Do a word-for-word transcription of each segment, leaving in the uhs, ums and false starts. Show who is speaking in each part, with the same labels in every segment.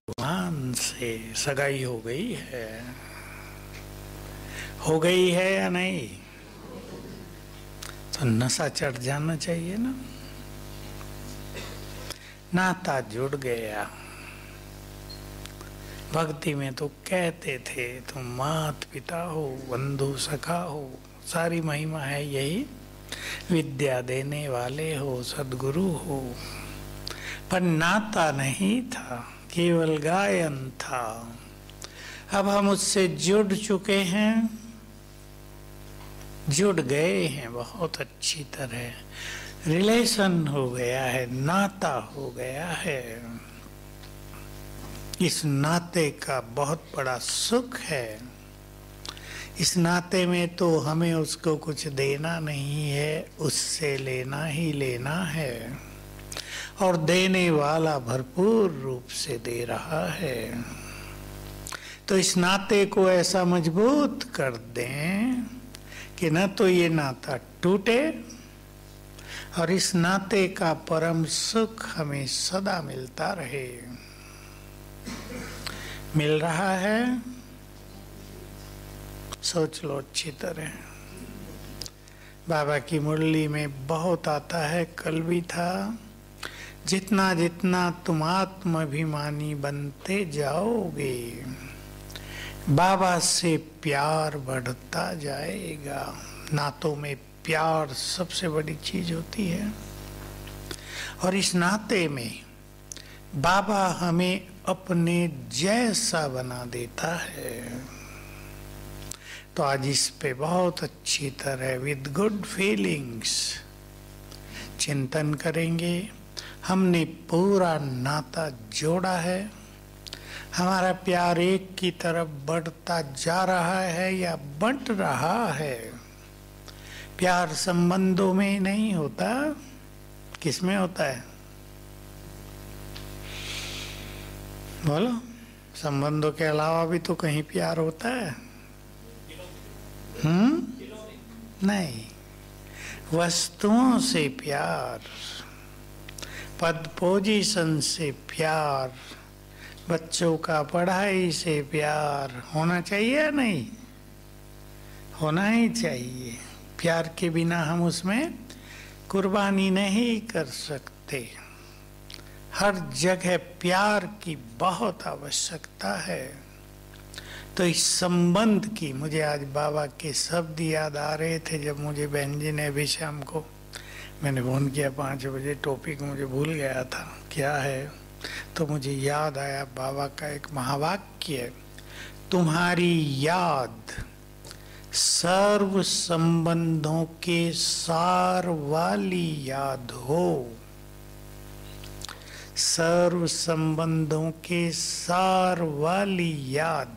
Speaker 1: भगवान से सगाई हो गई है, हो गई है या नहीं? तो नशा चढ़ जाना चाहिए ना। नाता जुड़ गया। भक्ति में तो कहते थे तुम मात पिता हो, बंधु सखा हो, सारी महिमा है यही। विद्या देने वाले हो, सद्गुरु हो। पर नाता नहीं था, केवल गायन था। अब हम उससे जुड़ चुके हैं, जुड़ गए हैं बहुत अच्छी तरह। रिलेशन हो गया है, नाता हो गया है। इस नाते का बहुत बड़ा सुख है। इस नाते में तो हमें उसको कुछ देना नहीं है, उससे लेना ही लेना है। और देने वाला भरपूर रूप से दे रहा है। तो इस नाते को ऐसा मजबूत कर दें कि न तो ये नाता टूटे और इस नाते का परम सुख हमें सदा मिलता रहे। मिल रहा है? सोच लो अच्छी तरह। बाबा की मुरली में बहुत आता है, कल भी था। जितना जितना तुम आत्माभिमानी बनते जाओगे, बाबा से प्यार बढ़ता जाएगा। नातों में प्यार सबसे बड़ी चीज होती है। और इस नाते में बाबा हमें अपने जैसा बना देता है। तो आज इस पे बहुत अच्छी तरह विद गुड फीलिंग्स चिंतन करेंगे। हमने पूरा नाता जोड़ा है। हमारा प्यार एक की तरफ बढ़ता जा रहा है या बंट रहा है। प्यार संबंधों में नहीं होता, किसमें होता है? बोलो, संबंधों के अलावा भी तो कहीं प्यार होता है। हम्म नहीं, वस्तुओं से प्यार, पद पोजीशन से प्यार, बच्चों का पढ़ाई से प्यार होना चाहिए या नहीं? होना ही चाहिए। प्यार के बिना हम उसमें कुर्बानी नहीं कर सकते। हर जगह प्यार की बहुत आवश्यकता है। तो इस संबंध की, मुझे आज बाबा के शब्द याद आ रहे थे जब मुझे बहन जी ने अभी शाम को मैंने फोन किया पाँच बजे, टॉपिक मुझे भूल गया था क्या है, तो मुझे याद आया बाबा का एक महावाक्य, तुम्हारी याद सर्व संबंधों के सार वाली याद हो। सर्व संबंधों के सार वाली याद।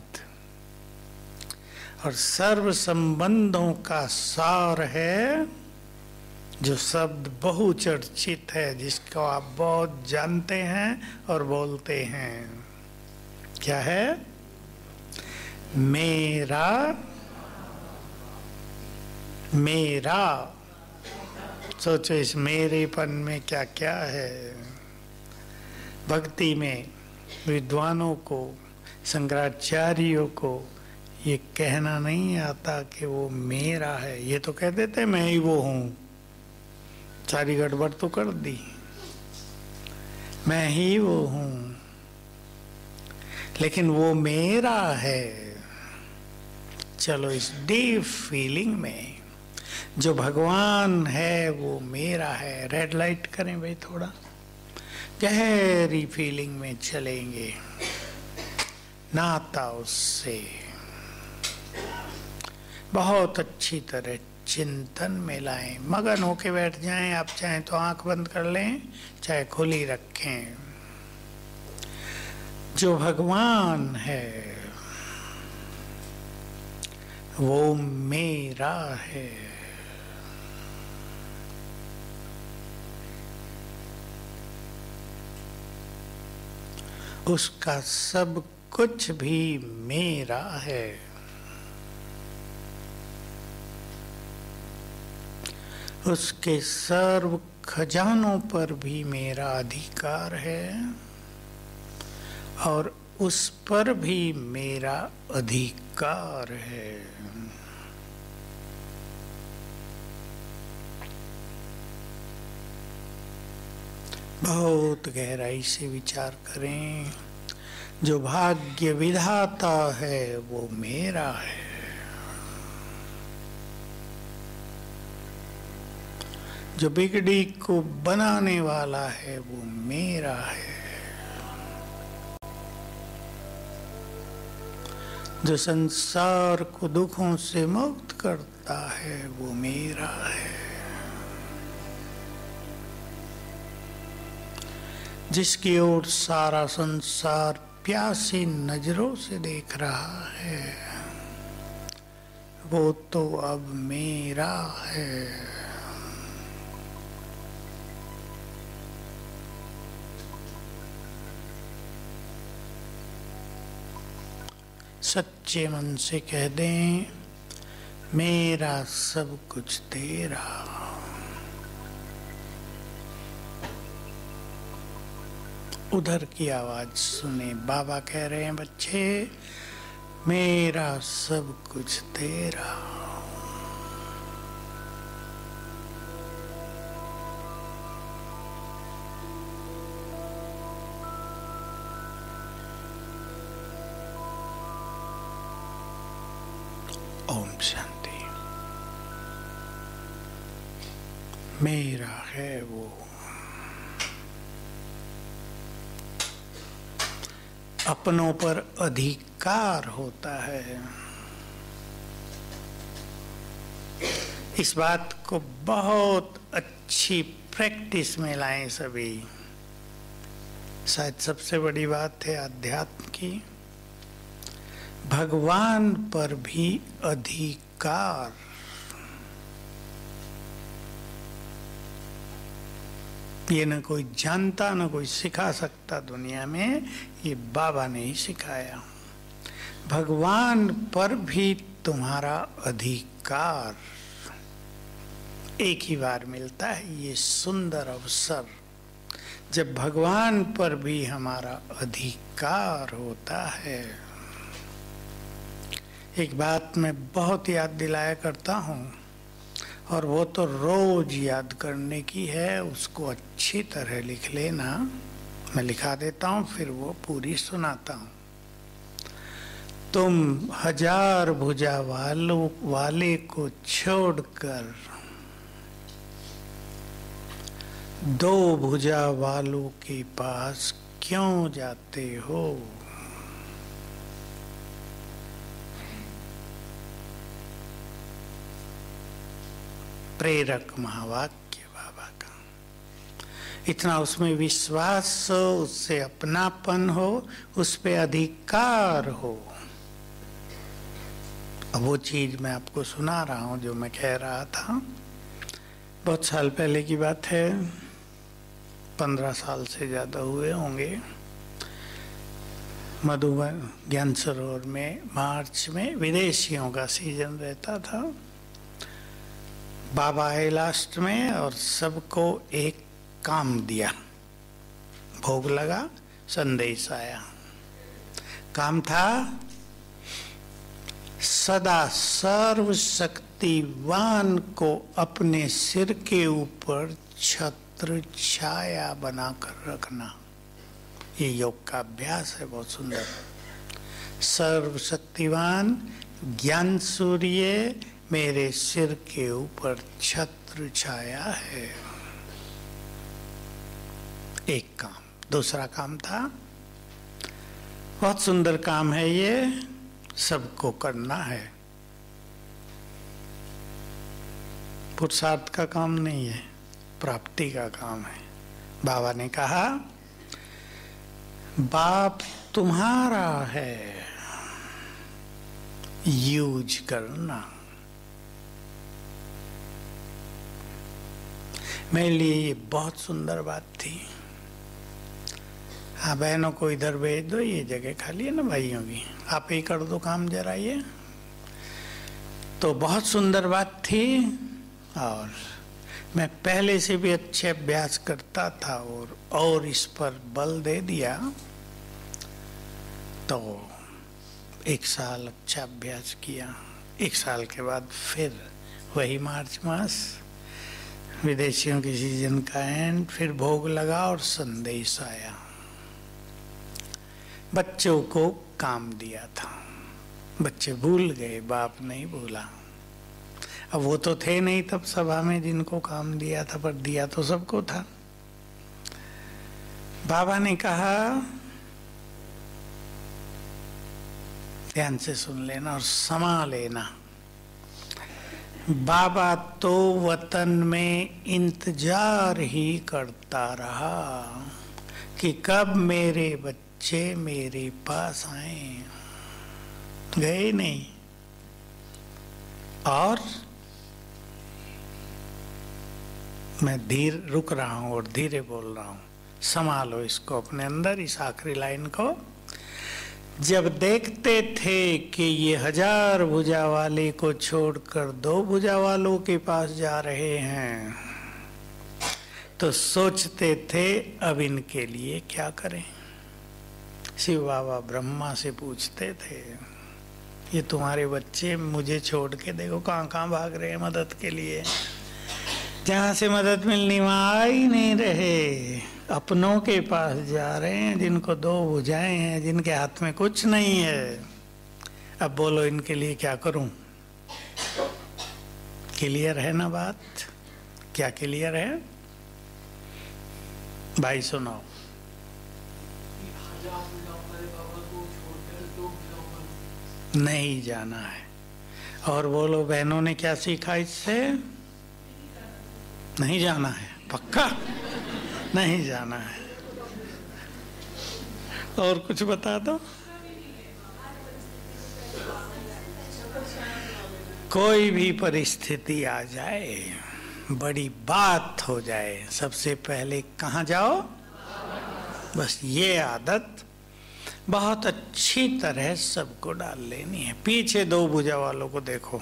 Speaker 1: और सर्व संबंधों का सार है जो शब्द बहुचर्चित है, जिसको आप बहुत जानते हैं और बोलते हैं। क्या है? मेरा मेरा। सोचो इस मेरेपन में क्या क्या है। भक्ति में विद्वानों को, शंकराचार्यों को ये कहना नहीं आता कि वो मेरा है। ये तो कह देते मैं ही वो हूं। सारी गड़बड़ तो कर दी। मैं ही वो हूं, लेकिन वो मेरा है। चलो इस डीप फीलिंग में जो भगवान है वो मेरा है। रेड लाइट करें भाई, थोड़ा गहरी फीलिंग में चलेंगे। नाता उससे बहुत अच्छी तरह चिंतन में लाएं, मगन होके बैठ जाएं। आप चाहें तो आंख बंद कर लें, चाहे खुली रखें। जो भगवान है वो मेरा है। उसका सब कुछ भी मेरा है। उसके सर्व खजानों पर भी मेरा अधिकार है। और उस पर भी मेरा अधिकार है। बहुत गहराई से विचार करें। जो भाग्य विधाता है वो मेरा है। जो बिगड़ी को बनाने वाला है वो मेरा है। जो संसार को दुखों से मुक्त करता है वो मेरा है। जिसकी ओर सारा संसार प्यासी नजरों से देख रहा है वो तो अब मेरा है। सच्चे मन से कह दें, मेरा सब कुछ तेरा। उधर की आवाज सुने, बाबा कह रहे हैं, बच्चे मेरा सब कुछ तेरा। ओम शांति। मेरा है वो। अपनों पर अधिकार होता है। इस बात को बहुत अच्छी प्रैक्टिस में लाएं सभी। शायद सबसे बड़ी बात है अध्यात्म की। भगवान पर भी अधिकार। ये न कोई जानता न कोई सिखा सकता दुनिया में, ये बाबा ने ही सिखाया। भगवान पर भी तुम्हारा अधिकार एक ही बार मिलता है। ये सुंदर अवसर जब भगवान पर भी हमारा अधिकार होता है। एक बात मैं बहुत याद दिलाया करता हूँ और वो तो रोज याद करने की है। उसको अच्छी तरह लिख लेना। मैं लिखा देता हूँ फिर वो पूरी सुनाता हूँ। तुम हजार भुजा वालों वाले को छोड़कर दो भुजा वालों के पास क्यों जाते हो? प्रेरक महावाक्य बाबा का। इतना उसमें विश्वास हो, उससे अपनापन हो, उस पे अधिकार हो। अब वो चीज मैं आपको सुना रहा हूं जो मैं कह रहा था। बहुत साल पहले की बात है, पंद्रह साल से ज्यादा हुए होंगे। मधुबन ज्ञान सरोवर में मार्च में विदेशियों का सीजन रहता था। बाबा आए लास्ट में और सबको एक काम दिया। भोग लगा, संदेश आया। काम था सदा सर्वशक्तिवान को अपने सिर के ऊपर छत्र छाया बनाकर रखना। ये योग का अभ्यास है, बहुत सुंदर। सर्वशक्तिवान ज्ञान सूर्य मेरे सिर के ऊपर छत्र छाया है। एक काम। दूसरा काम था, बहुत सुंदर काम है ये, सबको करना है। पुरुषार्थ का काम नहीं है, प्राप्ति का काम है। बाबा ने कहा, बाप तुम्हारा है, यूज करना। मेरे लिए ये बहुत सुंदर बात थी। हाँ, बहनों को इधर भेज दो, ये जगह खाली है ना भाइयों की, आप ही कर दो काम जरा। ये तो बहुत सुंदर बात थी और मैं पहले से भी अच्छे अभ्यास करता था और और इस पर बल दे दिया। तो एक साल अच्छा अभ्यास किया। एक साल के बाद फिर वही मार्च मास, विदेशियों के सीजन का एंड, फिर भोग लगा और संदेश आया। बच्चों को काम दिया था, बच्चे भूल गए, बाप नहीं भूला। अब वो तो थे नहीं तब सभा में जिनको काम दिया था, पर दिया तो सबको था। बाबा ने कहा, ध्यान से सुन लेना और समा लेना, बाबा तो वतन में इंतजार ही करता रहा कि कब मेरे बच्चे मेरे पास आए। गए नहीं। और मैं धीर रुक रहा हूं और धीरे बोल रहा हूं, संभालो इसको अपने अंदर, इस आखिरी लाइन को। जब देखते थे कि ये हजार भुजा वाले को छोड़कर दो भुजा वालों के पास जा रहे हैं, तो सोचते थे अब इनके लिए क्या करें। शिव बाबा ब्रह्मा से पूछते थे, ये तुम्हारे बच्चे मुझे छोड़ के देखो कहाँ कहाँ भाग रहे हैं मदद के लिए, जहाँ से मदद मिलनी वहाँ आ ही नहीं रहे, अपनों के पास जा रहे हैं जिनको दो भुजाएं हैं, जिनके हाथ में कुछ नहीं है। अब बोलो इनके लिए क्या करूं। क्लियर है ना बात? क्या क्लियर है भाई? सुनाओ। नहीं जाना है। और बोलो बहनों ने क्या सीखा इससे? नहीं जाना है। पक्का नहीं जाना है। और कुछ बता दो। कोई भी परिस्थिति आ जाए, बड़ी बात हो जाए, सबसे पहले कहाँ जाओ? बस ये आदत बहुत अच्छी तरह सबको डाल लेनी है। पीछे दो भुजा वालों को देखो,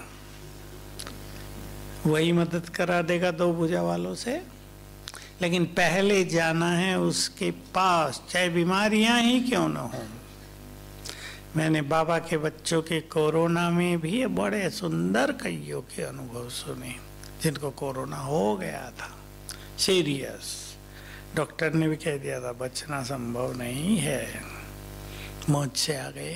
Speaker 1: वही मदद करा देगा दो भुजा वालों से, लेकिन पहले जाना है उसके पास, चाहे बीमारियां ही क्यों न हो। मैंने बाबा के बच्चों के कोरोना में भी बड़े सुंदर कईयों के अनुभव सुने, जिनको कोरोना हो गया था सीरियस। डॉक्टर ने भी कह दिया था बचना संभव नहीं है, मौत से आ गए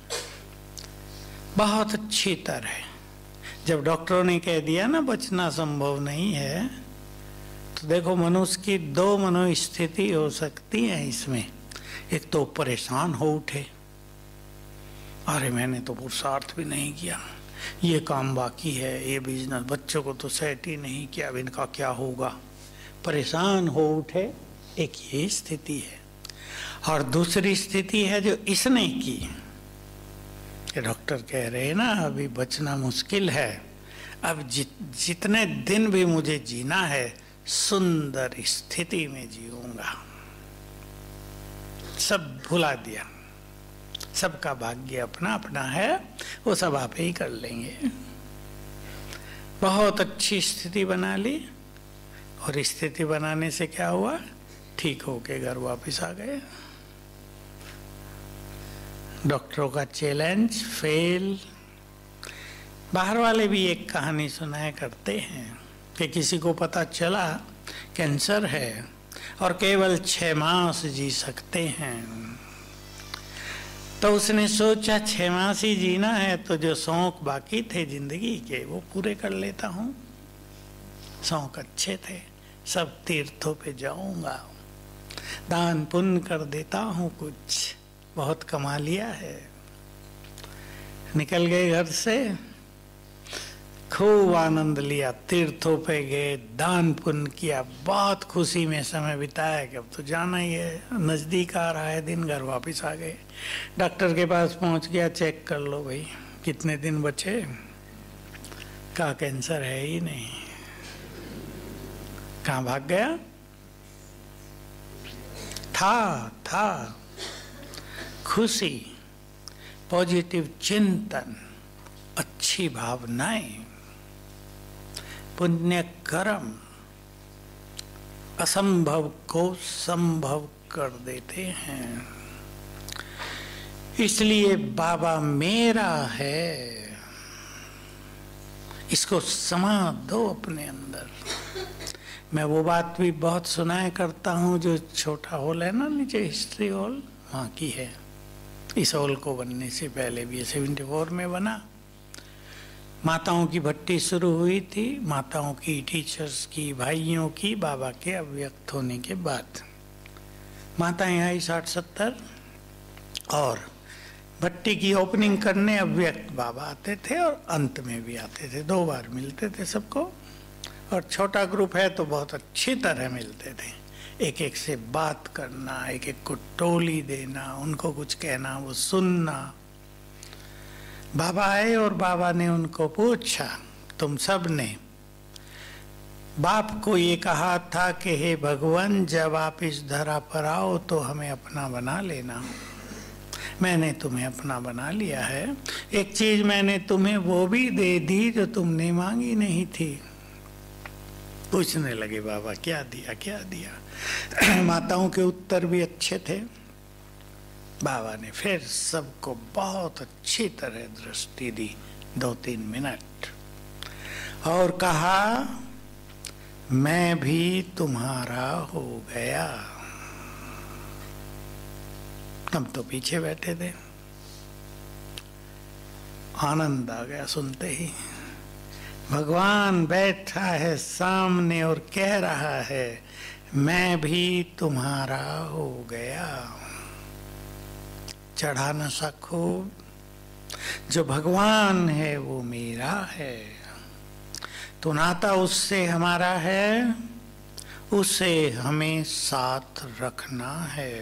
Speaker 1: बहुत अच्छी तरह। जब डॉक्टरों ने कह दिया ना बचना संभव नहीं है, तो देखो मनुष्य की दो मनोस्थिति हो सकती है इसमें। एक तो परेशान हो उठे, अरे मैंने तो पुरुषार्थ भी नहीं किया, ये काम बाकी है, ये बिजनेस, बच्चों को तो सेट ही नहीं किया, अब इनका क्या होगा। परेशान हो उठे, एक ये स्थिति है। और दूसरी स्थिति है जो इसने की, कि डॉक्टर कह रहे हैं ना अभी बचना मुश्किल है, अब जि, जितने दिन भी मुझे जीना है सुंदर स्थिति में जीऊंगा। सब भुला दिया, सबका भाग्य अपना अपना है, वो सब आप ही कर लेंगे। बहुत अच्छी स्थिति बना ली, और स्थिति बनाने से क्या हुआ? ठीक होके घर वापस आ गए। डॉक्टरों का चैलेंज फेल। बाहर वाले भी एक कहानी सुनाया करते हैं कि किसी को पता चला कैंसर है और केवल छह मास जी सकते हैं, तो उसने सोचा छह मास ही जीना है तो जो शौक बाकी थे जिंदगी के वो पूरे कर लेता हूँ। शौक अच्छे थे, सब तीर्थों पे जाऊंगा, दान पुण्य कर देता हूँ, कुछ बहुत कमा लिया है। निकल गए घर से, खूब आनंद लिया, तीर्थों पे गए, दान पुण्य किया, बहुत खुशी में समय बिताया कि अब तो जाना ही है, नजदीक आ रहा है दिन, घर वापस आ गए। डॉक्टर के पास पहुंच गया, चेक कर लो भाई कितने दिन बचे, कहा कैंसर है ही नहीं। कहाँ भाग गया? था था खुशी, पॉजिटिव चिंतन, अच्छी भावनाएं, पुण्य कर्म असंभव को संभव कर देते हैं। इसलिए बाबा मेरा है, इसको समा दो अपने अंदर। मैं वो बात भी बहुत सुनाया करता हूँ, जो छोटा हॉल है ना नीचे, हिस्ट्री हॉल, वहाँ की है। इस हॉल को बनने से पहले भी सेवेंटी फोर में बना। माताओं की भट्टी शुरू हुई थी, माताओं की, टीचर्स की, भाइयों की, बाबा के अव्यक्त होने के बाद माताएं आई साठ सत्तर, और भट्टी की ओपनिंग करने अव्यक्त बाबा आते थे और अंत में भी आते थे, दो बार मिलते थे सबको। और छोटा ग्रुप है तो बहुत अच्छी तरह मिलते थे, एक एक से बात करना, एक एक को टोली देना, उनको कुछ कहना, वो सुनना। बाबा आए और बाबा ने उनको पूछा, तुम सब ने बाप को ये कहा था कि हे भगवान, जब आप इस धरा पर आओ तो हमें अपना बना लेना। मैंने तुम्हें अपना बना लिया है। एक चीज मैंने तुम्हें वो भी दे दी जो तुमने मांगी नहीं थी। पूछने लगे बाबा, क्या दिया क्या दिया? माताओं के उत्तर भी अच्छे थे। बाबा ने फिर सबको बहुत अच्छी तरह दृष्टि दी, दो तीन मिनट, और कहा, मैं भी तुम्हारा हो गया। हम तो पीछे बैठे थे, आनंद आ गया सुनते ही। भगवान बैठा है सामने और कह रहा है, मैं भी तुम्हारा हो गया। चढ़ा नशा खूब, जो भगवान है वो मेरा है, तो नाता उससे हमारा है, उसे हमें साथ रखना है।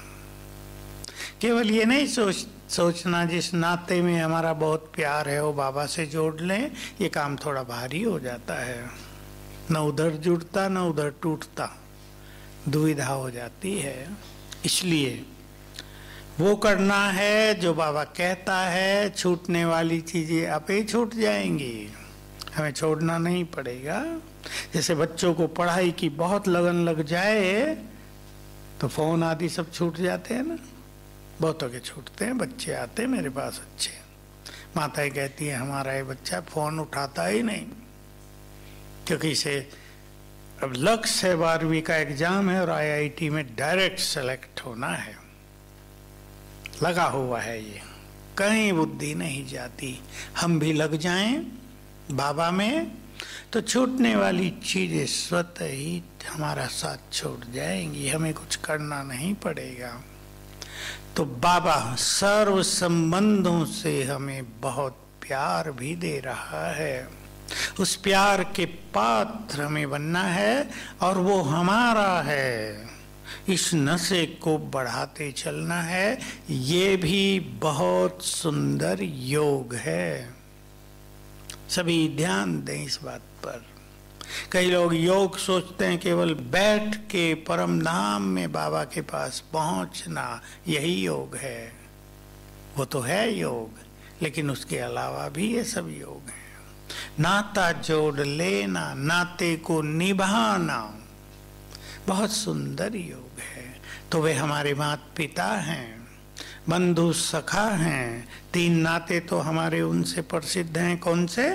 Speaker 1: केवल ये नहीं सोच सोचना जिस नाते में हमारा बहुत प्यार है वो बाबा से जोड़ लें, ये काम थोड़ा भारी हो जाता है। न उधर जुड़ता न उधर टूटता, दुविधा हो जाती है। इसलिए वो करना है जो बाबा कहता है। छूटने वाली चीजें आप ही छूट जाएंगी, हमें छोड़ना नहीं पड़ेगा। जैसे बच्चों को पढ़ाई की बहुत लगन लग जाए तो फोन आदि सब छूट जाते हैं ना, बहुतों के छूटते हैं। बच्चे आते हैं मेरे पास अच्छे, माताएं कहती हैं हमारा ये बच्चा फोन उठाता ही नहीं, क्योंकि इसे अब लक्ष्य है, बारहवीं का एग्जाम है और आईआईटी में डायरेक्ट सेलेक्ट होना है। लगा हुआ है ये, कहीं बुद्धि नहीं जाती। हम भी लग जाएं बाबा में तो छूटने वाली चीजें स्वतः ही हमारा साथ छोड़ जाएंगी, हमें कुछ करना नहीं पड़ेगा। तो बाबा सर्व संबंधों से हमें बहुत प्यार भी दे रहा है। उस प्यार के पात्र हमें बनना है और वो हमारा है। इस नशे को बढ़ाते चलना है। ये भी बहुत सुंदर योग है। सभी ध्यान दें इस बात पर। कई लोग योग सोचते हैं केवल बैठ के परम धाम में बाबा के पास पहुंचना यही योग है। वो तो है योग, लेकिन उसके अलावा भी ये सब योग है। नाता जोड़ लेना, नाते को निभाना बहुत सुंदर योग है। तो वे हमारे माता पिता हैं, बंधु सखा हैं। तीन नाते तो हमारे उनसे प्रसिद्ध हैं। कौन से?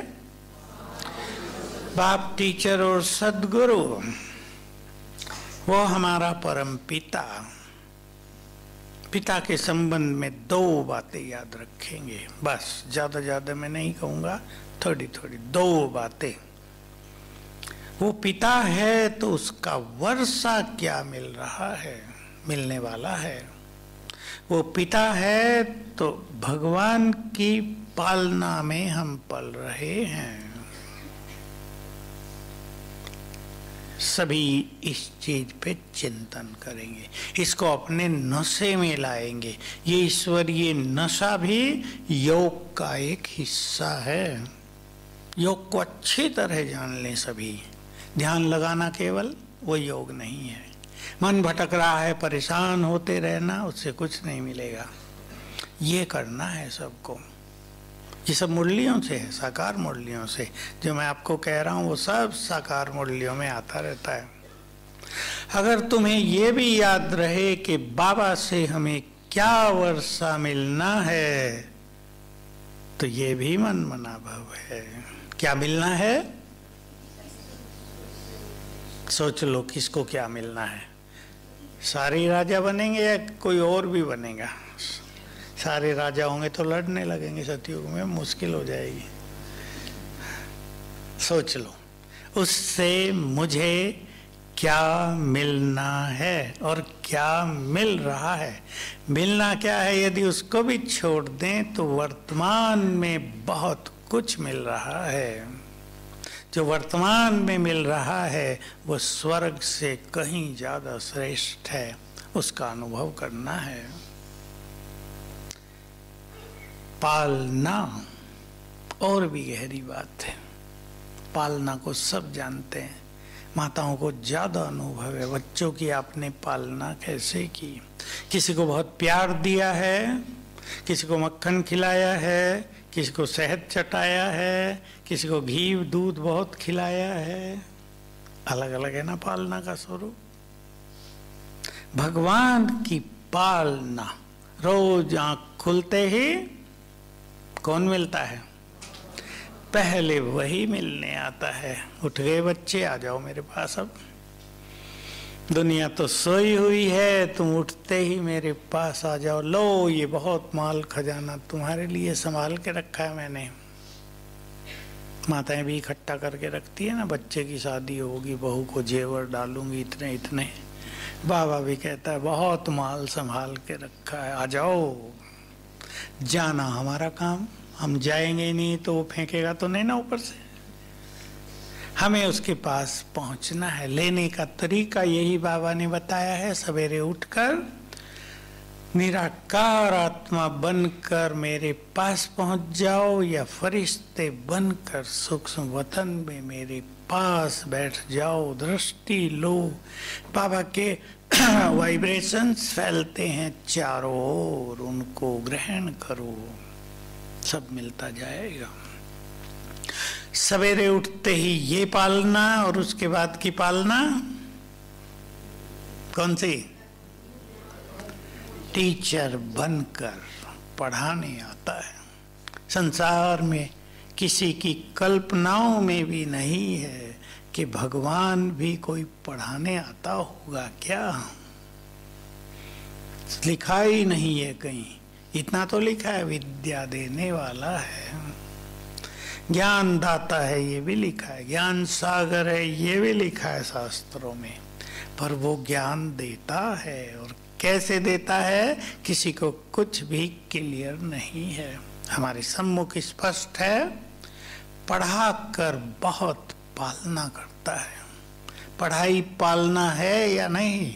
Speaker 1: बाप, टीचर और सदगुरु। वो हमारा परम पिता। पिता के संबंध में दो बातें याद रखेंगे, बस ज्यादा ज्यादा मैं नहीं कहूंगा, थोड़ी थोड़ी दो बातें। वो पिता है तो उसका वर्षा क्या मिल रहा है, मिलने वाला है। वो पिता है तो भगवान की पालना में हम पल रहे हैं। सभी इस चीज पे चिंतन करेंगे, इसको अपने नशे में लाएंगे। ये ईश्वरीय नशा भी योग का एक हिस्सा है। योग को अच्छी तरह जान लें सभी। ध्यान लगाना केवल वो योग नहीं है। मन भटक रहा है, परेशान होते रहना, उससे कुछ नहीं मिलेगा। ये करना है सबको। ये सब मुरलियों से है, साकार मुरलियों से। जो मैं आपको कह रहा हूँ वो सब साकार मुरलियों में आता रहता है। अगर तुम्हें ये भी याद रहे कि बाबा से हमें क्या वर्षा मिलना है, तो ये भी मन मना भाव है। क्या मिलना है? सोच लो किसको क्या मिलना है। सारे राजा बनेंगे या कोई और भी बनेगा? सारे राजा होंगे तो लड़ने लगेंगे, सतयुग में मुश्किल हो जाएगी। सोच लो उससे मुझे क्या मिलना है और क्या मिल रहा है। मिलना क्या है? यदि उसको भी छोड़ दें तो वर्तमान में बहुत कुछ मिल रहा है। जो वर्तमान में मिल रहा है वो स्वर्ग से कहीं ज्यादा श्रेष्ठ है, उसका अनुभव करना है। पालना और भी गहरी बात है। पालना को सब जानते हैं, माताओं को ज्यादा अनुभव है। बच्चों की आपने पालना कैसे की? किसी को बहुत प्यार दिया है, किसी को मक्खन खिलाया है, किसी को शहद चटाया है, किसी को घी दूध बहुत खिलाया है। अलग अलग है ना पालना का स्वरूप। भगवान की पालना, रोज आंख खुलते ही कौन मिलता है? पहले वही मिलने आता है। उठ गए बच्चे, आ जाओ मेरे पास। अब दुनिया तो सोई हुई है, तुम उठते ही मेरे पास आ जाओ। लो ये बहुत माल खजाना तुम्हारे लिए संभाल के रखा है मैंने। माताएं भी इकट्ठा करके रखती है ना, बच्चे की शादी होगी, बहू को जेवर डालूंगी इतने इतने। बाबा भी कहता है बहुत माल संभाल के रखा है, आ जाओ। जाना हमारा काम, हम जाएंगे नहीं तो वो फेंकेगा तो नहीं ना ऊपर से। हमें उसके पास पहुंचना है। लेने का तरीका यही बाबा ने बताया है। सवेरे उठकर निराकार आत्मा बनकर मेरे पास पहुंच जाओ, या फरिश्ते बनकर सूक्ष्म वतन में मेरे पास बैठ जाओ। दृष्टि लो, बाबा के वाइब्रेशंस फैलते हैं चारों ओर, उनको ग्रहण करो, सब मिलता जाएगा। सवेरे उठते ही ये पालना, और उसके बाद की पालना कौन सी? टीचर बनकर पढ़ाने आता है। संसार में किसी की कल्पनाओं में भी नहीं है कि भगवान भी कोई पढ़ाने आता होगा क्या? लिखा ही नहीं है कहीं। इतना तो लिखा है विद्या देने वाला है, ज्ञान दाता है, ये भी लिखा है, ज्ञान सागर है, ये भी लिखा है शास्त्रों में। पर वो ज्ञान देता है, और कैसे देता है किसी को कुछ भी क्लियर नहीं है। हमारे सम्मुख स्पष्ट है, पढ़ा कर बहुत पालना करता है। पढ़ाई पालना है या नहीं?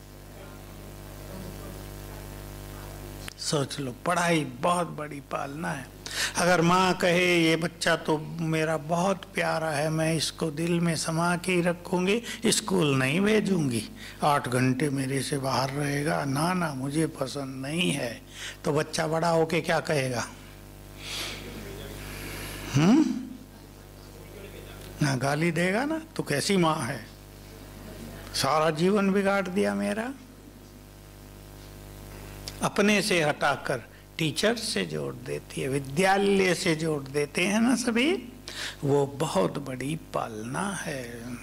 Speaker 1: सोच लो, पढ़ाई बहुत बड़ी पालना है। अगर माँ कहे ये बच्चा तो मेरा बहुत प्यारा है, मैं इसको दिल में समा के ही रखूंगी, स्कूल नहीं भेजूंगी, आठ घंटे मेरे से बाहर रहेगा, ना ना मुझे पसंद नहीं है, तो बच्चा बड़ा होके क्या कहेगा? हम्म ना गाली देगा ना, तो कैसी माँ है, सारा जीवन बिगाड़ दिया मेरा। अपने से हटाकर टीचर से जोड़ देती है, विद्यालय से जोड़ देते हैं ना सभी, वो बहुत बड़ी पालना है।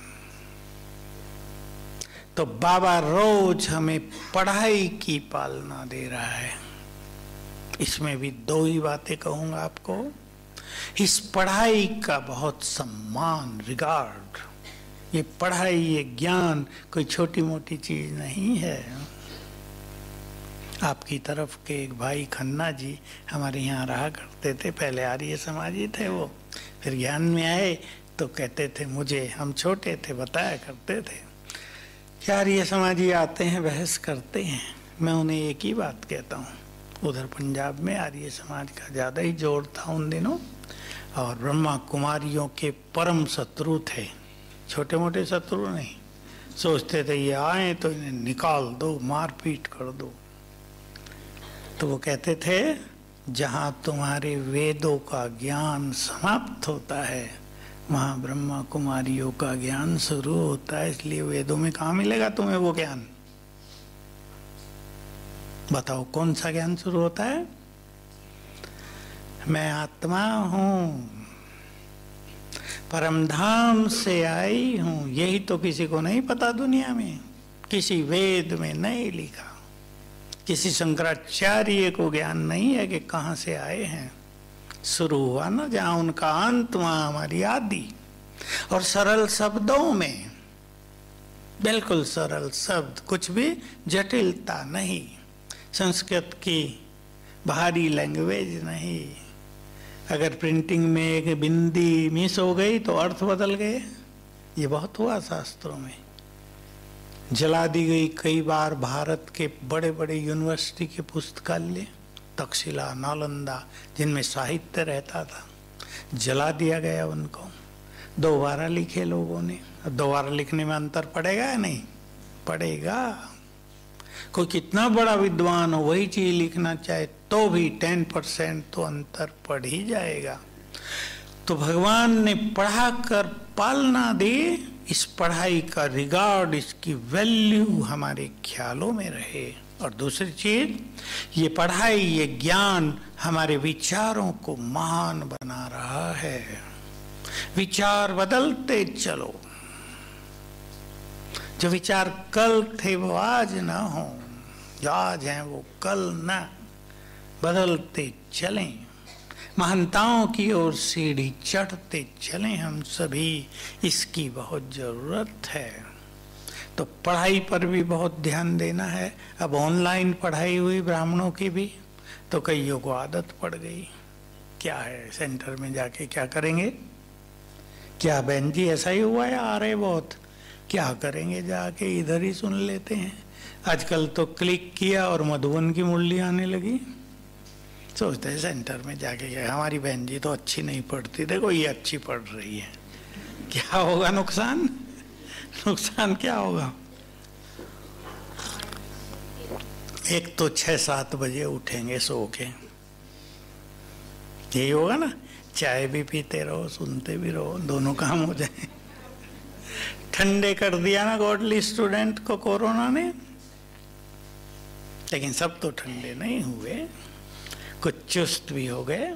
Speaker 1: तो बाबा रोज हमें पढ़ाई की पालना दे रहा है। इसमें भी दो ही बातें कहूंगा आपको। इस पढ़ाई का बहुत सम्मान, रिगार्ड। ये पढ़ाई, ये ज्ञान कोई छोटी मोटी चीज नहीं है। आपकी तरफ के एक भाई खन्ना जी हमारे यहाँ रहा करते थे, पहले आर्य समाजी थे वो, फिर ज्ञान में आए तो कहते थे मुझे, हम छोटे थे बताया करते थे कि आर्य समाजी आते हैं बहस करते हैं। मैं उन्हें एक ही बात कहता हूँ, उधर पंजाब में आर्य समाज का ज़्यादा ही जोर था उन दिनों, और ब्रह्मा कुमारियों के परम शत्रु थे, छोटे मोटे शत्रु नहीं। सोचते थे ये आए तो इन्हें निकाल दो, मार पीट कर दो। तो वो कहते थे जहाँ तुम्हारे वेदों का ज्ञान समाप्त होता है वहाँ ब्रह्मा कुमारियों का ज्ञान शुरू होता है, इसलिए वेदों में कहाँ मिलेगा तुम्हें वो ज्ञान? बताओ कौन सा ज्ञान शुरू होता है? मैं आत्मा हूं, परमधाम से आई हूं। यही तो किसी को नहीं पता दुनिया में, किसी वेद में नहीं लिखा, किसी शंकराचार्य को ज्ञान नहीं है कि कहां से आए हैं। शुरू हुआ ना जहां उनका अंत, वहां हमारी आदि। और सरल शब्दों में, बिल्कुल सरल शब्द, कुछ भी जटिलता नहीं। संस्कृत की भारी लैंग्वेज नहीं। अगर प्रिंटिंग में एक बिंदी मिस हो गई तो अर्थ बदल गए। ये बहुत हुआ शास्त्रों में। जला दी गई कई बार भारत के बड़े बड़े यूनिवर्सिटी के पुस्तकालय, तक्षशिला, नालंदा, जिनमें साहित्य रहता था, जला दिया गया उनको। दोबारा लिखे लोगों ने। दोबारा लिखने में अंतर पड़ेगा या नहीं पड़ेगा? कोई कितना बड़ा विद्वान हो, वही चीज लिखना चाहे तो भी टेन परसेंट तो अंतर पड़ ही जाएगा। तो भगवान ने पढ़ा कर पालना दे, इस पढ़ाई का रिगार्ड, इसकी वैल्यू हमारे ख्यालों में रहे। और दूसरी चीज, ये पढ़ाई, ये ज्ञान हमारे विचारों को महान बना रहा है। विचार बदलते चलो। जो विचार कल थे वो आज ना हो, जो आज हैं वो कल न। बदलते चलें, महानताओं की ओर सीढ़ी चढ़ते चलें हम सभी। इसकी बहुत जरूरत है। तो पढ़ाई पर भी बहुत ध्यान देना है। अब ऑनलाइन पढ़ाई हुई ब्राह्मणों की भी, तो कईयों को आदत पड़ गई। क्या है, सेंटर में जाके क्या करेंगे? क्या बहन जी ऐसा ही हुआ है? आ रहे बहुत, क्या करेंगे जाके, इधर ही सुन लेते हैं। आजकल तो क्लिक किया और मधुबन की मुरली आने लगी। सोचते हैं सेंटर में जाके, हमारी बहन जी तो अच्छी नहीं पढ़ती, देखो ये अच्छी पढ़ रही है। क्या होगा नुकसान? नुकसान क्या होगा? एक तो छह सात बजे उठेंगे सो के, यही होगा ना। चाय भी पीते रहो, सुनते भी रहो, दोनों काम हो जाए। ठंडे कर दिया ना गॉडली स्टूडेंट को कोरोना ने। लेकिन सब तो ठंडे नहीं हुए, कुछ चुस्त भी हो गए।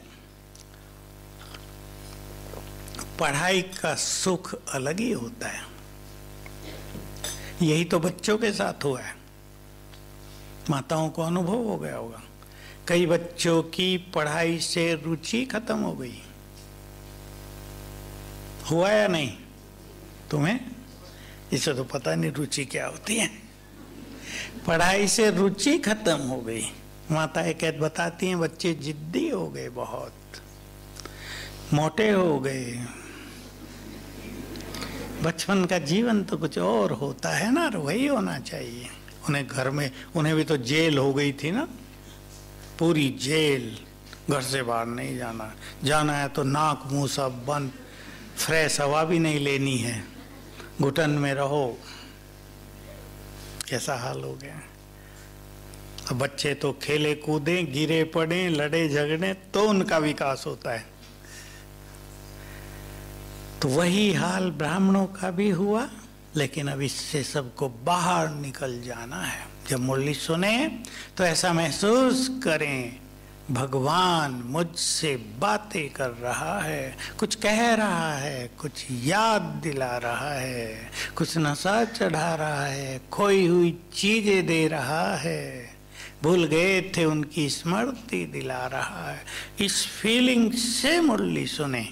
Speaker 1: पढ़ाई का सुख अलग ही होता है। यही तो बच्चों के साथ हुआ है। माताओं को अनुभव हो गया होगा। कई बच्चों की पढ़ाई से रुचि खत्म हो गई। हुआ या नहीं तुम्हें? इसे तो पता नहीं रुचि क्या होती है। पढ़ाई से रुचि खत्म हो गई। माताएं कहते बताती हैं बच्चे जिद्दी हो गए, बहुत मोटे हो गए। बचपन का जीवन तो कुछ और होता है ना, वही होना चाहिए। उन्हें घर में, उन्हें भी तो जेल हो गई थी ना, पूरी जेल। घर से बाहर नहीं जाना, जाना है तो नाक मुंह सब बंद, फ्रेश हवा भी नहीं लेनी है, घुटन में रहो। कैसा हाल हो गया। अब बच्चे तो खेले कूदे, गिरे पड़े, लड़े झगड़े तो उनका विकास होता है। तो वही हाल ब्राह्मणों का भी हुआ। लेकिन अब इससे सबको बाहर निकल जाना है। जब मुरली सुने तो ऐसा महसूस करें भगवान मुझसे बातें कर रहा है, कुछ कह रहा है, कुछ याद दिला रहा है, कुछ नशा चढ़ा रहा है, खोई हुई चीजें दे रहा है, भूल गए थे उनकी स्मृति दिला रहा है। इस फीलिंग से मुरली सुने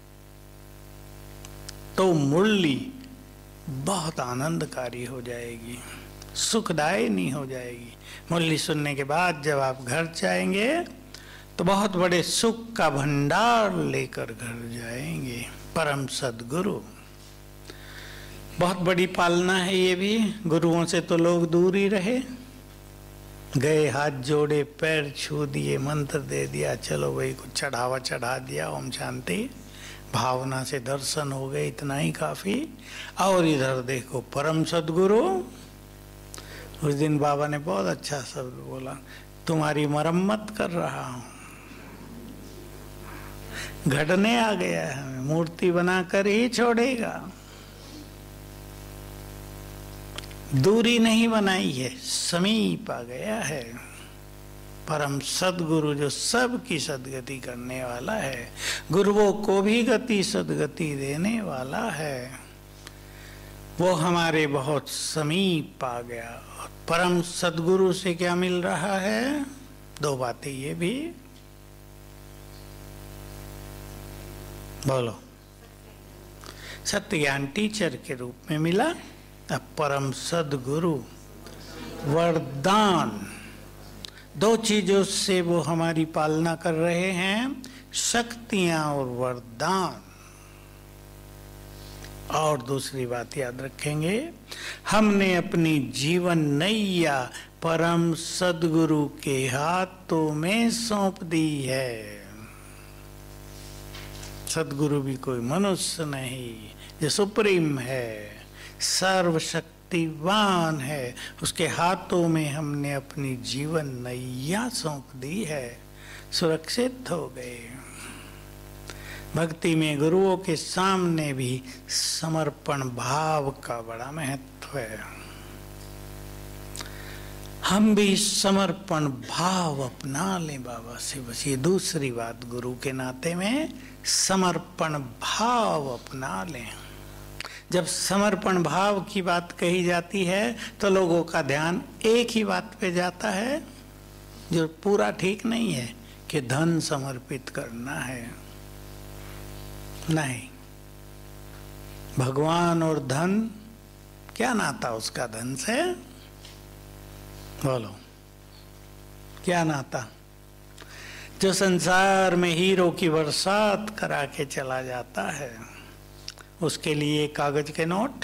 Speaker 1: तो मुरली बहुत आनंदकारी हो जाएगी, सुखदायिनी हो जाएगी। मुरली सुनने के बाद जब आप घर जाएंगे तो बहुत बड़े सुख का भंडार लेकर घर जाएंगे। परम सद्गुरु, बहुत बड़ी पालना है ये भी। गुरुओं से तो लोग दूर ही रहे, गए हाथ जोड़े, पैर छू दिए, मंत्र दे दिया, चलो भाई कुछ चढ़ावा चढ़ा दिया, ओम शांति, भावना से दर्शन हो गए, इतना ही काफी। और इधर देखो परम सद्गुरु। उस दिन बाबा ने बहुत अच्छा शब्द बोला, तुम्हारी मरम्मत कर रहा हूं, घटने आ गया है, मूर्ति बनाकर ही छोड़ेगा। दूरी नहीं बनाई है, समीप आ गया है। परम सद्गुरु जो सबकी सदगति करने वाला है, गुरुओं को भी गति सदगति देने वाला है, वो हमारे बहुत समीप आ गया। और परम सद्गुरु से क्या मिल रहा है? दो बातें ये भी बोलो। सत्य ज्ञान टीचर के रूप में मिला, अब परम सद्गुरु वरदान। दो चीजों से वो हमारी पालना कर रहे हैं, शक्तियां और वरदान। और दूसरी बात याद रखेंगे, हमने अपनी जीवन नैया परम सद्गुरु के हाथों में सौंप दी है। सद्गुरु भी कोई मनुष्य नहीं, जो सुप्रीम है, सर्वशक्तिवान है, उसके हाथों में हमने अपनी जीवन नैया सौंप दी है, सुरक्षित हो गए। भक्ति में गुरुओं के सामने भी समर्पण भाव का बड़ा महत्व है। हम भी समर्पण भाव अपना लें बाबा से, बस ये दूसरी बात गुरु के नाते में समर्पण भाव अपना लें। जब समर्पण भाव की बात कही जाती है तो लोगों का ध्यान एक ही बात पे जाता है, जो पूरा ठीक नहीं है, कि धन समर्पित करना है। नहीं, भगवान और धन, क्या नाता उसका धन से? बोलो, क्या नाता? जो संसार में हीरो की बरसात करा के चला जाता है, उसके लिए कागज के नोट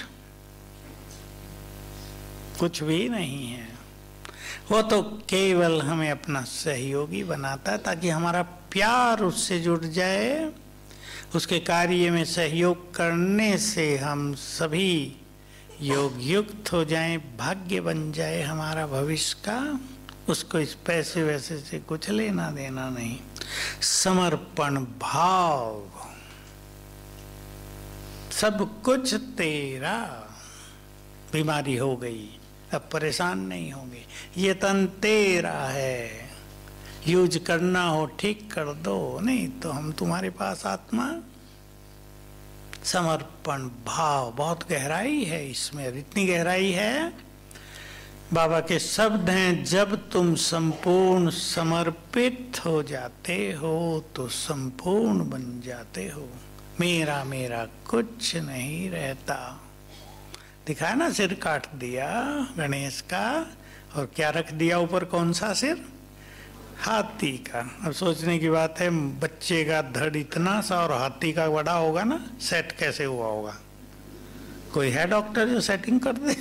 Speaker 1: कुछ भी नहीं है। वो तो केवल हमें अपना सहयोगी बनाता है, ताकि हमारा प्यार उससे जुड़ जाए, उसके कार्य में सहयोग करने से हम सभी योग युक्त हो जाएं, भाग्य बन जाए हमारा भविष्य का। उसको इस पैसे वैसे से कुछ लेना देना नहीं। समर्पण भाव, सब कुछ तेरा। बीमारी हो गई, अब परेशान नहीं होंगे, ये तन तेरा है, यूज करना हो ठीक कर दो, नहीं तो हम तुम्हारे पास आत्मा। समर्पण भाव, बहुत गहराई है इसमें। इतनी गहराई है, बाबा के शब्द हैं, जब तुम संपूर्ण समर्पित हो जाते हो तो संपूर्ण बन जाते हो। मेरा मेरा कुछ नहीं रहता। दिखा ना, सिर काट दिया गणेश का, और क्या रख दिया ऊपर? कौन सा सिर? हाथी का। अब सोचने की बात है, बच्चे का धड़ इतना सा और हाथी का बड़ा होगा ना, सेट कैसे हुआ होगा? कोई है डॉक्टर जो सेटिंग कर दे?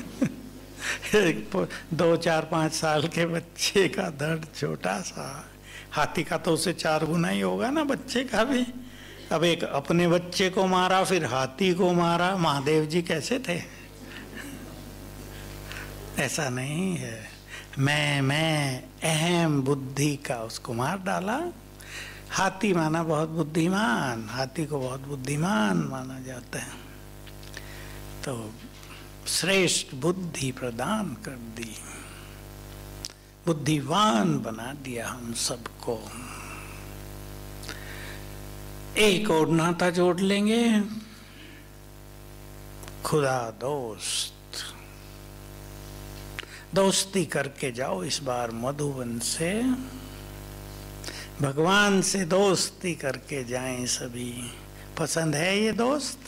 Speaker 1: दो चार पाँच साल के बच्चे का धड़ छोटा सा, हाथी का तो उससे चार गुना ही होगा ना बच्चे का भी। अब एक अपने बच्चे को मारा, फिर हाथी को मारा। महादेव जी कैसे थे? ऐसा नहीं है। मैं मैं अहम बुद्धि का उसको मार डाला। हाथी माना बहुत बुद्धिमान, हाथी को बहुत बुद्धिमान माना जाता है, तो श्रेष्ठ बुद्धि प्रदान कर दी, बुद्धिवान बना दिया हम सबको। एक और नाता जोड़ लेंगे, खुदा दोस्त। दोस्ती करके जाओ इस बार मधुबन से, भगवान से दोस्ती करके जाएं सभी। पसंद है ये दोस्त?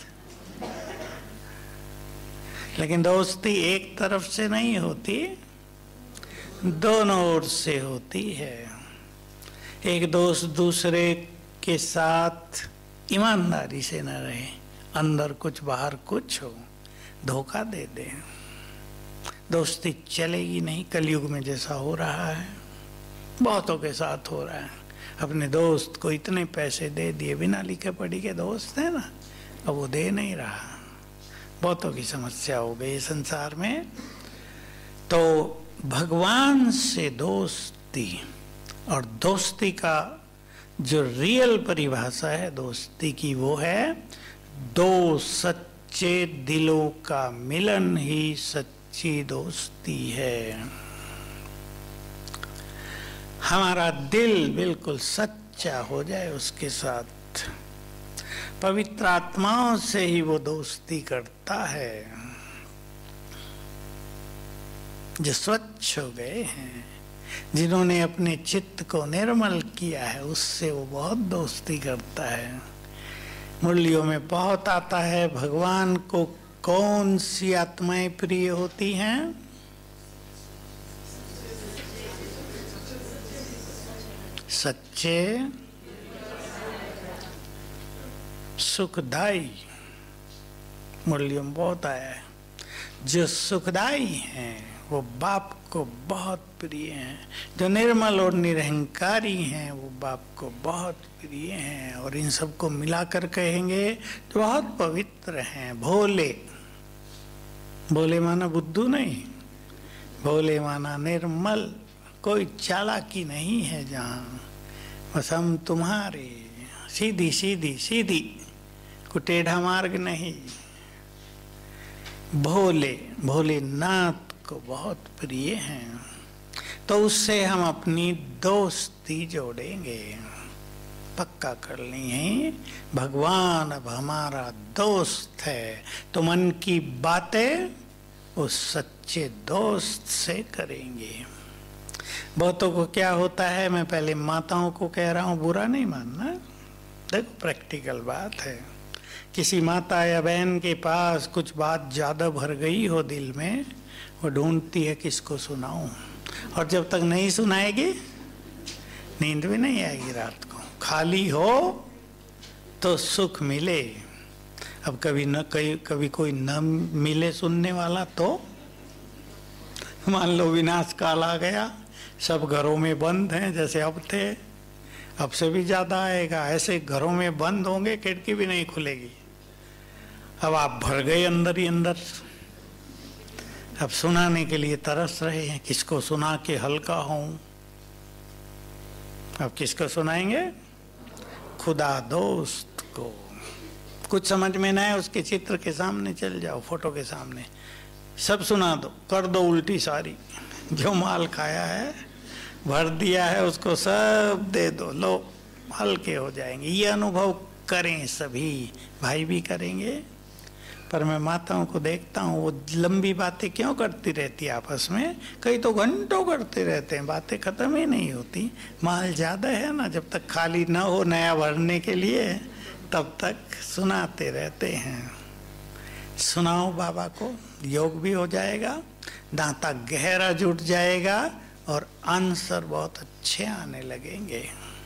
Speaker 1: लेकिन दोस्ती एक तरफ से नहीं होती, दोनों ओर से होती है। एक दोस्त दूसरे के साथ ईमानदारी से न रहे, अंदर कुछ बाहर कुछ हो, धोखा दे दे, दोस्ती चलेगी नहीं। कलयुग में जैसा हो रहा है, बहुतों के साथ हो रहा है। अपने दोस्त को इतने पैसे दे दिए, बिना लिखे पढ़ी के दोस्त है ना, अब वो दे नहीं रहा। बहुतों की समस्या हो गई संसार में। तो भगवान से दोस्ती, और दोस्ती का जो रियल परिभाषा है दोस्ती की, वो है दो सच्चे दिलों का मिलन ही सच्ची दोस्ती है। हमारा दिल बिल्कुल सच्चा हो जाए उसके साथ। पवित्र आत्माओं से ही वो दोस्ती करता है जो स्वच्छ हो गए हैं, जिन्होंने अपने चित्त को निर्मल किया है, उससे वो बहुत दोस्ती करता है। मुरलियों में बहुत आता है, भगवान को कौन सी आत्माएं प्रिय होती हैं? सच्चे, सुखदाई। मुरलियों में बहुत आया है, जो सुखदाई हैं वो बाप को बहुत प्रिय हैं, जो निर्मल और निरहंकारी हैं वो बाप को बहुत प्रिय हैं। और इन सबको मिलाकर कहेंगे तो बहुत पवित्र हैं। भोले, भोले माना बुद्धू नहीं, भोले माना निर्मल, कोई चालाकी नहीं है जहाँ, बस हम तुम्हारे, सीधी सीधी सीधी, कोई टेढ़ा मार्ग नहीं। भोले, भोलेनाथ को बहुत प्रिय हैं, तो उससे हम अपनी दोस्ती जोड़ेंगे, पक्का कर ली है। भगवान अब हमारा दोस्त है, तो मन की बातें उस सच्चे दोस्त से करेंगे। बहुतों को क्या होता है, मैं पहले माताओं को कह रहा हूँ, बुरा नहीं मानना, देखो प्रैक्टिकल बात है। किसी माता या बहन के पास कुछ बात ज़्यादा भर गई हो दिल में, वो ढूंढती है किसको सुनाऊं, और जब तक नहीं सुनाएगी नींद भी नहीं आएगी रात को। खाली हो तो सुख मिले। अब कभी न कभी कभी कोई न मिले सुनने वाला, तो मान लो विनाश काल आ गया, सब घरों में बंद हैं जैसे अब थे, अब से भी ज्यादा आएगा। ऐसे घरों में बंद होंगे, खिड़की भी नहीं खुलेगी। अब आप भर गए अंदर ही अंदर, अब सुनाने के लिए तरस रहे हैं, किसको सुना के हल्का हों। अब किसको सुनाएंगे? खुदा दोस्त को। कुछ समझ में ना है, उसके चित्र के सामने चल जाओ, फोटो के सामने, सब सुना दो, कर दो उल्टी सारी। जो माल खाया है, भर दिया है, उसको सब दे दो, लो, हल्के हो जाएंगे। ये अनुभव करें सभी, भाई भी करेंगे। पर मैं माताओं को देखता हूँ, वो लंबी बातें क्यों करती रहती है आपस में, कई तो घंटों करते रहते हैं, बातें खत्म ही नहीं होती। माल ज़्यादा है ना, जब तक खाली ना हो नया भरने के लिए, तब तक सुनाते रहते हैं। सुनाओ बाबा को, योग भी हो जाएगा, दांता गहरा जुट जाएगा और आंसर बहुत अच्छे आने लगेंगे।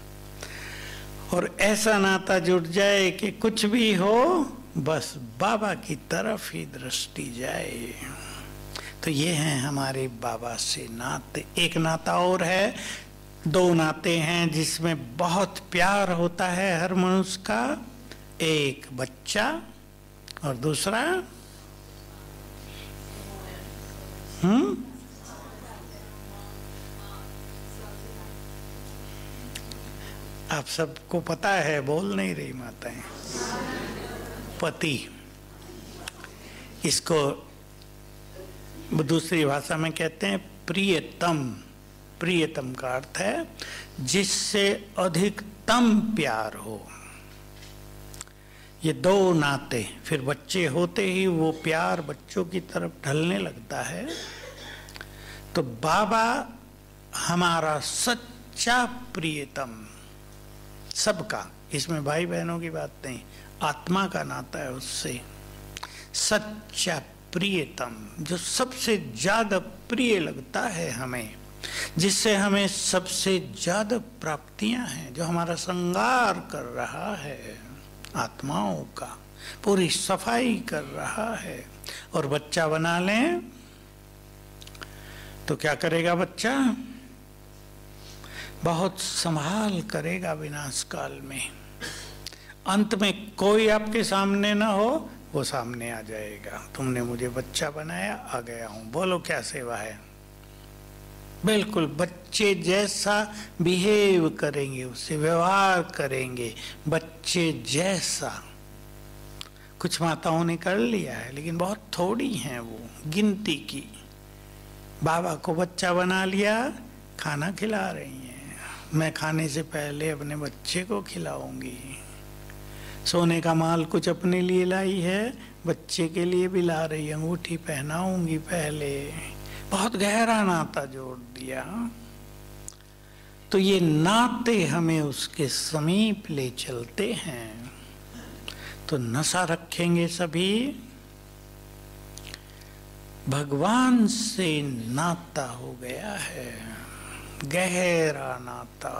Speaker 1: और ऐसा नाता जुट जाए कि कुछ भी हो बस बाबा की तरफ ही दृष्टि जाए। तो ये हैं हमारे बाबा से नाते। एक नाता और है, दो नाते हैं जिसमें बहुत प्यार होता है हर मनुष्य का। एक बच्चा और दूसरा हम्म आप सबको पता है, बोल नहीं रही माताएं। पति, इसको दूसरी भाषा में कहते हैं प्रियतम। प्रियतम का अर्थ है जिससे अधिकतम प्यार हो। ये दो नाते, फिर बच्चे होते ही वो प्यार बच्चों की तरफ ढलने लगता है। तो बाबा हमारा सच्चा प्रियतम, सबका, इसमें भाई बहनों की बात नहीं, आत्मा का नाता है उससे। सच्चा प्रियतम, जो सबसे ज्यादा प्रिय लगता है हमें, जिससे हमें सबसे ज्यादा प्राप्तियां हैं, जो हमारा श्रृंगार कर रहा है आत्माओं का, पूरी सफाई कर रहा है। और बच्चा बना लें तो क्या करेगा बच्चा? बहुत संभाल करेगा विनाश काल में। अंत में कोई आपके सामने ना हो, वो सामने आ जाएगा, तुमने मुझे बच्चा बनाया, आ गया हूं, बोलो क्या सेवा है। बिल्कुल बच्चे जैसा बिहेव करेंगे, उससे व्यवहार करेंगे बच्चे जैसा। कुछ माताओं ने कर लिया है, लेकिन बहुत थोड़ी हैं वो, गिनती की। बाबा को बच्चा बना लिया, खाना खिला रही हैं, मैं खाने से पहले अपने बच्चे को खिलाऊंगी। सोने का माल कुछ अपने लिए लाई है, बच्चे के लिए भी ला रही, अंगूठी पहनाऊंगी पहले। बहुत गहरा नाता जोड़ दिया। तो ये नाते हमें उसके समीप ले चलते हैं। तो नशा रखेंगे सभी, भगवान से नाता हो गया है, गहरा नाता।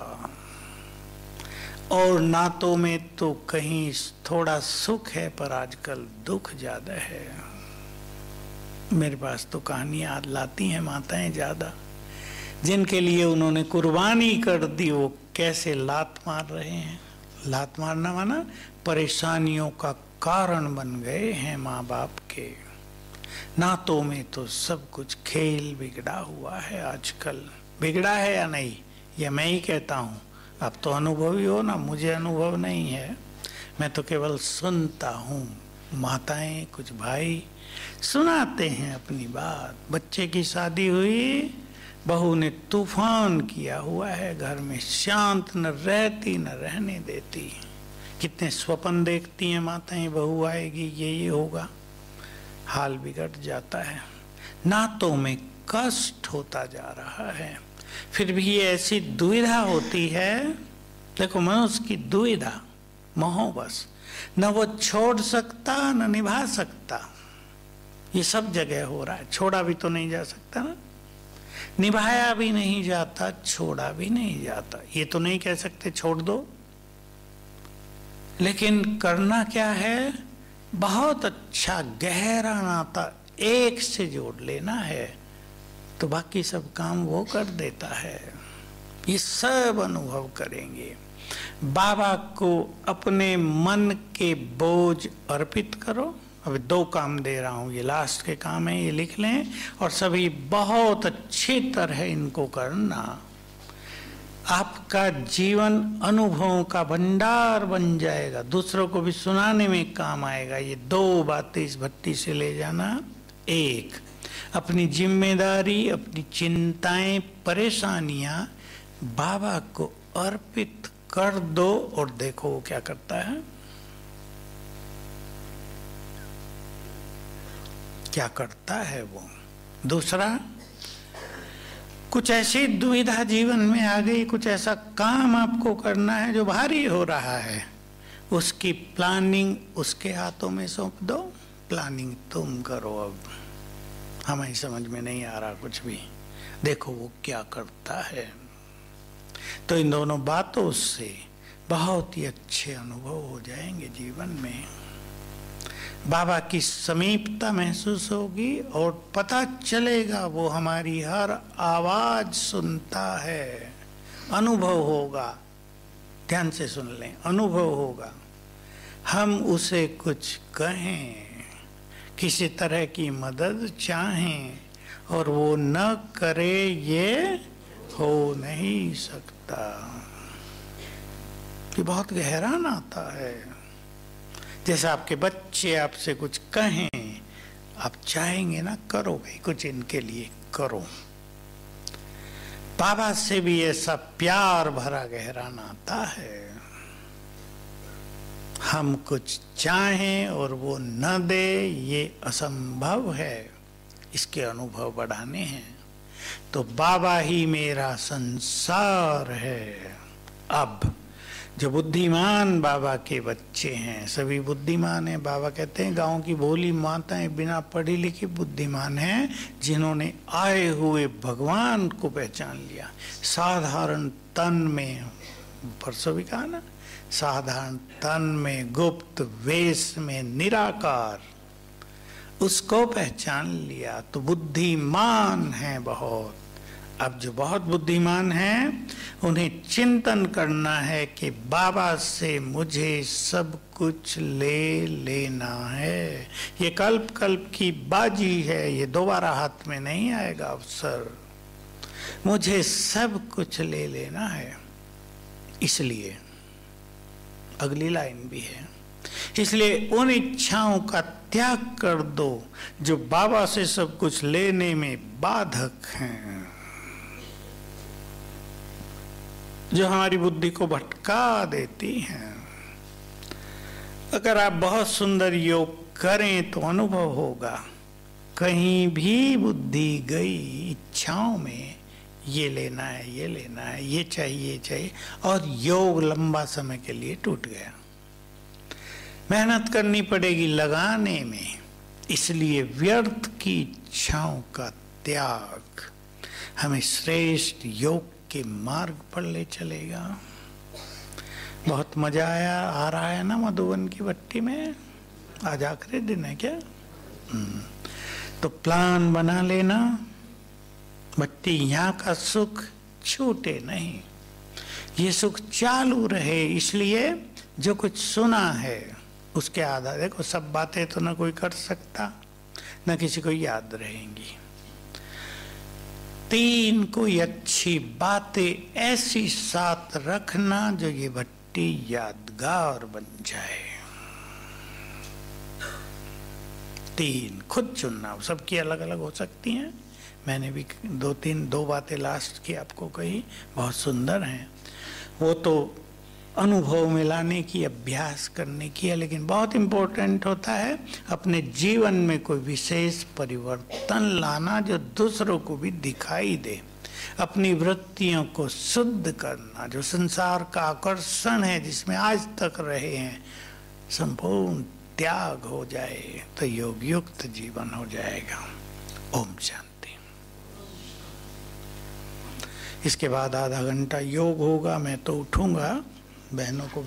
Speaker 1: और नातों में तो कहीं थोड़ा सुख है, पर आजकल दुख ज्यादा है। मेरे पास तो कहानियां लाती हैं माताएं ज्यादा, जिनके लिए उन्होंने कुर्बानी कर दी, वो कैसे लात मार रहे हैं। लात मारना माना परेशानियों का कारण बन गए हैं माँ बाप के। नातों में तो सब कुछ खेल बिगड़ा हुआ है आजकल। बिगड़ा है या नहीं, ये मैं ही कहता हूँ, आप तो अनुभवी हो ना, मुझे अनुभव नहीं है, मैं तो केवल सुनता हूँ। माताएं कुछ भाई सुनाते हैं अपनी बात। बच्चे की शादी हुई, बहू ने तूफान किया हुआ है घर में, शांत न रहती न रहने देती। कितने स्वप्न देखती हैं माताएं, बहू आएगी, ये ये होगा, हाल बिगड़ जाता है। नातों में कष्ट होता जा रहा है। फिर भी ऐसी दुविधा होती है, देखो मनुष्य की दुविधा, मोह बस, न वो छोड़ सकता न निभा सकता। ये सब जगह हो रहा है। छोड़ा भी तो नहीं जा सकता ना, निभाया भी नहीं जाता, छोड़ा भी नहीं जाता। ये तो नहीं कह सकते छोड़ दो, लेकिन करना क्या है, बहुत अच्छा गहरा नाता एक से जोड़ लेना है, तो बाकी सब काम वो कर देता है। ये सब अनुभव करेंगे। बाबा को अपने मन के बोझ अर्पित करो। अभी दो काम दे रहा हूं, ये लास्ट के काम है, ये लिख लें, और सभी बहुत अच्छी तरह इनको करना। आपका जीवन अनुभवों का भंडार बन जाएगा, दूसरों को भी सुनाने में काम आएगा। ये दो बातें इस भट्टी से ले जाना। एक, अपनी जिम्मेदारी, अपनी चिंताएं, परेशानियां बाबा को अर्पित कर दो, और देखो वो क्या करता है, क्या करता है वो। दूसरा, कुछ ऐसी दुविधा जीवन में आ गई, कुछ ऐसा काम आपको करना है जो भारी हो रहा है, उसकी प्लानिंग उसके हाथों में सौंप दो। प्लानिंग तुम करो, अब हमें समझ में नहीं आ रहा कुछ भी, देखो वो क्या करता है। तो इन दोनों बातों से बहुत ही अच्छे अनुभव हो जाएंगे जीवन में। बाबा की समीपता महसूस होगी और पता चलेगा वो हमारी हर आवाज सुनता है। अनुभव होगा, ध्यान से सुन लें, अनुभव होगा। हम उसे कुछ कहें, किसी तरह की मदद चाहें, और वो न करे, ये हो नहीं सकता। ये बहुत गहरा नाता है। जैसे आपके बच्चे आपसे कुछ कहें, आप चाहेंगे ना, करो भाई कुछ इनके लिए करो। बाबा से भी ऐसा प्यार भरा गहरा नाता है। हम कुछ चाहें और वो न दे, ये असंभव है। इसके अनुभव बढ़ाने हैं तो बाबा ही मेरा संसार है। अब जो बुद्धिमान बाबा के बच्चे हैं, सभी बुद्धिमान हैं। बाबा कहते हैं गांव की भोली माताएं बिना पढ़ी लिखी बुद्धिमान हैं, जिन्होंने आए हुए भगवान को पहचान लिया। साधारण तन में, परसों भी कहा ना, साधारण तन में, गुप्त वेश में, निराकार, उसको पहचान लिया तो बुद्धिमान है बहुत। अब जो बहुत बुद्धिमान हैं, उन्हें चिंतन करना है कि बाबा से मुझे सब कुछ ले लेना है। ये कल्प कल्प की बाजी है, ये दोबारा हाथ में नहीं आएगा अवसर। मुझे सब कुछ ले लेना है। इसलिए अगली लाइन भी है, इसलिए उन इच्छाओं का त्याग कर दो जो बाबा से सब कुछ लेने में बाधक हैं। जो हमारी बुद्धि को भटका देती हैं। अगर आप बहुत सुंदर योग करें तो अनुभव होगा, कहीं भी बुद्धि गई इच्छाओं में, ये लेना है, ये लेना है, ये चाहिए, चाहिए, और योग लंबा समय के लिए टूट गया। मेहनत करनी पड़ेगी लगाने में, इसलिए व्यर्थ की इच्छाओं का त्याग हमें श्रेष्ठ योग के मार्ग पर ले चलेगा। बहुत मजा आया आ रहा है ना मधुबन की भट्टी में? आज आखिरी दिन है क्या? तो प्लान बना लेना, भट्टी यहाँ का सुख छूटे नहीं, ये सुख चालू रहे। इसलिए जो कुछ सुना है उसके आधार, देखो सब बातें तो ना कोई कर सकता, ना किसी को याद रहेंगी। तीन कोई अच्छी बातें ऐसी साथ रखना जो ये भट्टी यादगार बन जाए। तीन खुद चुनना, सबकी अलग अलग हो सकती हैं। मैंने भी दो तीन दो बातें लास्ट की आपको कही, बहुत सुंदर हैं। वो तो अनुभव में लाने की, अभ्यास करने की है, लेकिन बहुत इम्पोर्टेंट होता है अपने जीवन में कोई विशेष परिवर्तन लाना जो दूसरों को भी दिखाई दे। अपनी वृत्तियों को शुद्ध करना, जो संसार का आकर्षण है जिसमें आज तक रहे हैं, संपूर्ण त्याग हो जाए तो योग युक्त जीवन हो जाएगा। ओम शांति। इसके बाद आधा घंटा योग होगा। मैं तो उठूंगा, बहनों को